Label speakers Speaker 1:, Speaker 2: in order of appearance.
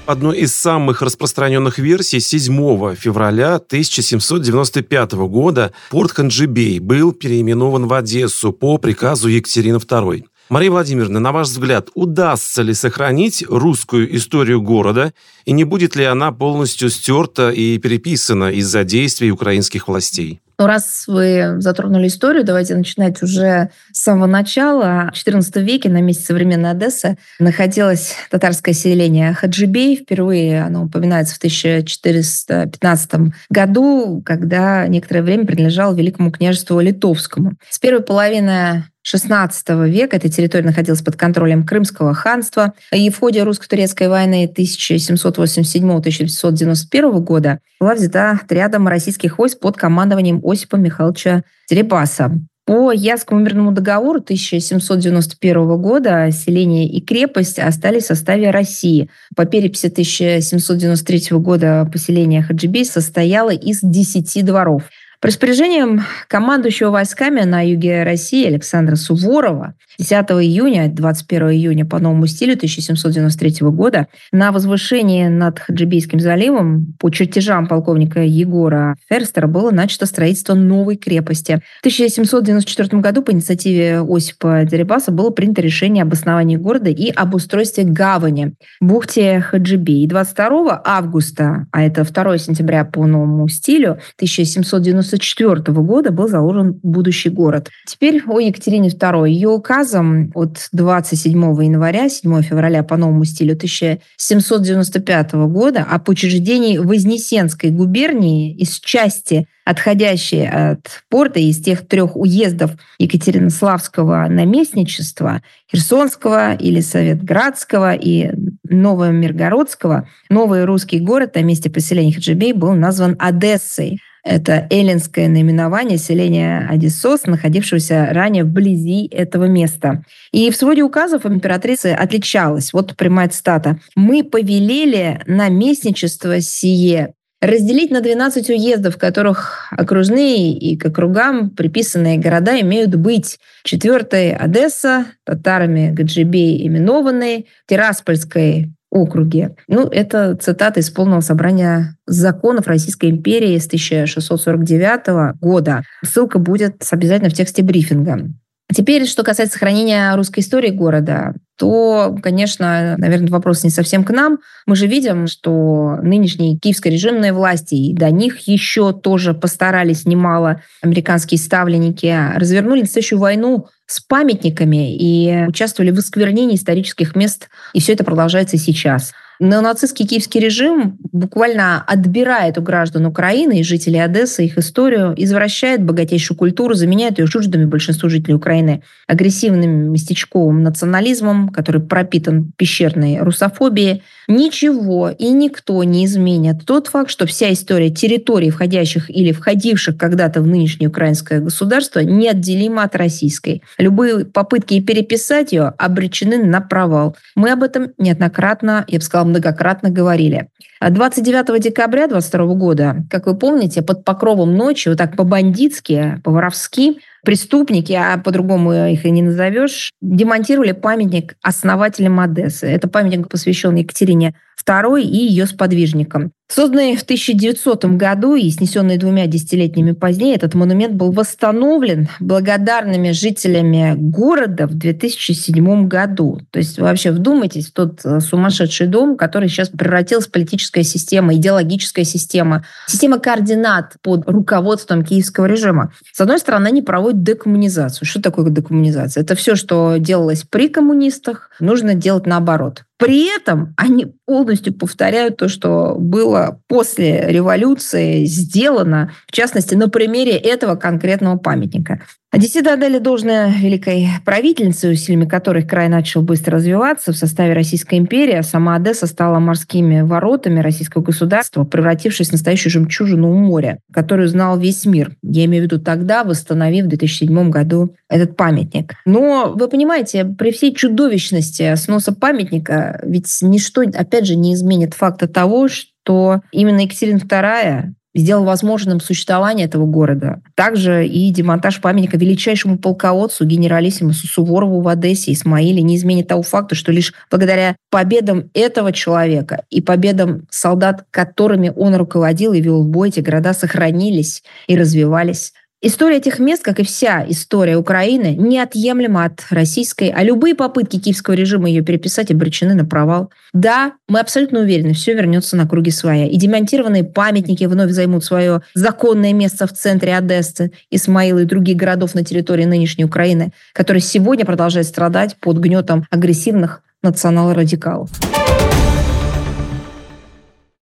Speaker 1: Одной из самых распространенных версий 7 февраля 1795 года порт Ханджибей был переименован в Одессу по приказу Екатерины II. Мария Владимировна, на ваш взгляд, удастся ли сохранить русскую историю города, и не будет ли она полностью стерта и переписана из-за действий украинских властей?
Speaker 2: Раз вы затронули историю, давайте начинать уже с самого начала. В XIV веке на месте современной Одессы находилось татарское селение Хаджибей. Впервые оно упоминается в 1415 году, когда некоторое время принадлежало Великому княжеству Литовскому. С первой половины XVI века эта территория находилась под контролем Крымского ханства. И в ходе русско-турецкой войны 1787-1791 года была взята отрядом российских войск под командованием Осипа Михайловича Дерибаса. По Ясскому мирному договору 1791 года селение и крепость остались в составе России. По переписи 1793 года поселение Хаджибей состояло из 10 дворов. По распоряжениям командующего войсками на юге России Александра Суворова 10 июня, 21 июня по новому стилю 1793 года на возвышении над Хаджибейским заливом по чертежам полковника Егора Ферстера было начато строительство новой крепости. В 1794 году по инициативе Осипа Дерибаса было принято решение об основании города и об устройстве гавани в бухте Хаджибей. 22 августа, а это 2 сентября по новому стилю 1794 года был заложен будущий город. Теперь о Екатерине II. Ее указом от 27 января, 7 февраля по новому стилю 1795 года об учреждении Вознесенской губернии из части, отходящей от порта, из тех 3 уездов Екатеринославского наместничества, Херсонского или Советградского и Новомиргородского, новый русский город на месте поселения Хаджибей был назван Одессой. Это эллинское наименование селения Одессос, находившегося ранее вблизи этого места. И в своде указов императрица отличалась. Вот прямая цитата. «Мы повелели наместничество сие разделить на 12 уездов, в которых окружные и к округам приписанные города имеют быть. 4-й Одесса, татарами Гаджибей именованный, Тираспольской округе». Это цитата из полного собрания законов Российской империи с 1649 года. Ссылка будет обязательно в тексте брифинга. Теперь, что касается сохранения русской истории города, то, конечно, наверное, вопрос не совсем к нам. Мы же видим, что нынешние киевско-режимные власти, и до них еще тоже постарались немало американские ставленники, развернули настоящую войну с памятниками и участвовали в осквернении исторических мест, и все это продолжается и сейчас. Неонацистский киевский режим буквально отбирает у граждан Украины и жителей Одессы их историю, извращает богатейшую культуру, заменяет ее чуждыми большинству жителей Украины агрессивным местечковым национализмом, который пропитан пещерной русофобией. Ничего и никто не изменит тот факт, что вся история территорий, входящих или входивших когда-то в нынешнее украинское государство, неотделима от российской. Любые попытки переписать ее обречены на провал. Мы об этом неоднократно, я бы сказала, многократно говорили. 29 декабря 2022 года, как вы помните, под покровом ночи, вот так по-бандитски, по-воровски, преступники, а по-другому их и не назовешь, демонтировали памятник основателям Одессы. Это памятник посвящен Екатерине II и ее сподвижникам. Созданный в 1900 году и снесенный 2 десятилетиями позднее, этот монумент был восстановлен благодарными жителями города в 2007 году. То есть вообще вдумайтесь в тот сумасшедший дом, который сейчас превратился в политическая система, идеологическая система, система координат под руководством киевского режима. С одной стороны, они проводят декоммунизацию. Что такое декоммунизация? Это все, что делалось при коммунистах, нужно делать наоборот. При этом они полностью повторяют то, что было после революции сделано, в частности, на примере этого конкретного памятника. Одесситы отдали должное великой правительнице, усилиями которой край начал быстро развиваться в составе Российской империи, а сама Одесса стала морскими воротами российского государства, превратившись в настоящую жемчужину у моря, которую знал весь мир. Я имею в виду тогда, восстановив в 2007 году этот памятник. Но вы понимаете, при всей чудовищности сноса памятника ведь ничто, опять же, не изменит факта того, что именно Екатерина II сделал возможным существование этого города. Также и демонтаж памятника величайшему полководцу, генералиссимусу Суворову в Одессе, Исмаиле, не изменит того факта, что лишь благодаря победам этого человека и победам солдат, которыми он руководил и вел в бой, эти города сохранились и развивались. История этих мест, как и вся история Украины, неотъемлема от российской, а любые попытки киевского режима ее переписать обречены на провал. Да, мы абсолютно уверены, все вернется на круги своя. И демонтированные памятники вновь займут свое законное место в центре Одессы, Исмаила и других городов на территории нынешней Украины, которые сегодня продолжают страдать под гнетом агрессивных национал-радикалов.